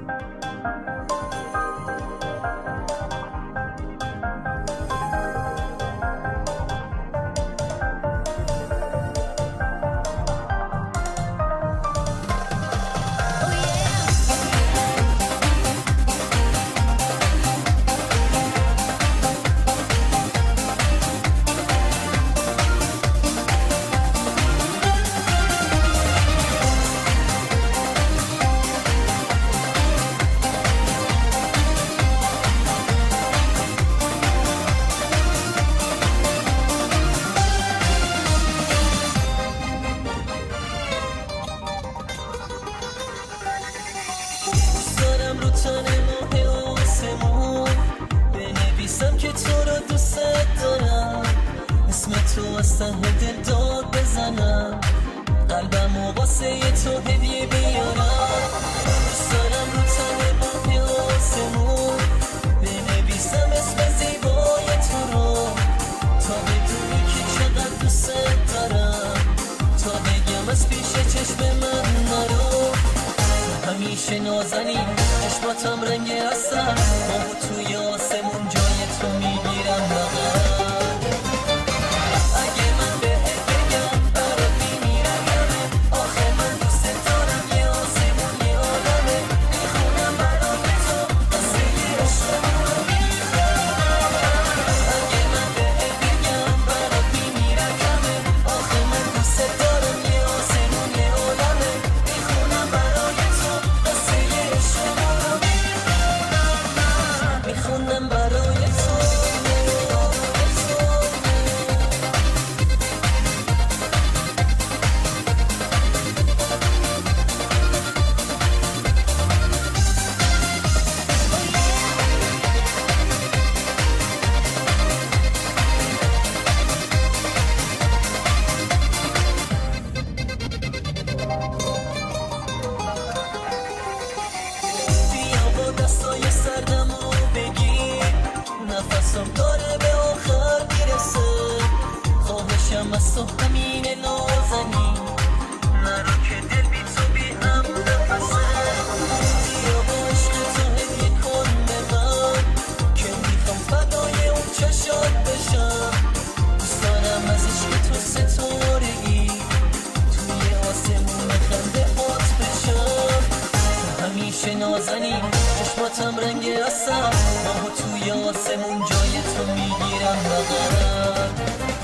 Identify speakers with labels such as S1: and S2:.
S1: رو تن ماه آسمون بنویسم که تو رو دوست دارم، اسم تو از ته دل داد بزنم، قلبم و واسه تو هدیه بیارم. دوست دارم رو تن ماه آسمون بنویسم اسم زیبای تو رو، تا بدونی که چقدر دوست دارم، تا بگم از پیش چشم من نرو. همیشه نازنی چشماتم رنگ هستم، ماه توی آسمون جای تو میگیرم بغل. اگه من بهت بگم برات میمیرم یمه، آخه من دوست دارم، یه آسمون یه عالمه، میخونم برات تو قصه عشقمون رو میخونم. اگه من بهت بگم برات میمیرم یمه، آخه من دوست دارم، یه آسمون یه عالمه، میخونم برای تو قصه عشقمون رو میخونم برای تو. بیا با دستای سردمو بگیر، نفسم داره به آخر میرسه، خواهشم از تو همینه نازنین، نرو که دل بی تو بی هم نفسه. بیا با عشق تو هدیه کن به من، که میخوام فدای اون چشات بشم، دوست دارم از عشق تو ستارگی توی آسمون خنده هات بشم. همیشه نازنی چشماتم رنگ هستم، ماه توی آسمون جای تو میگیرم بغل.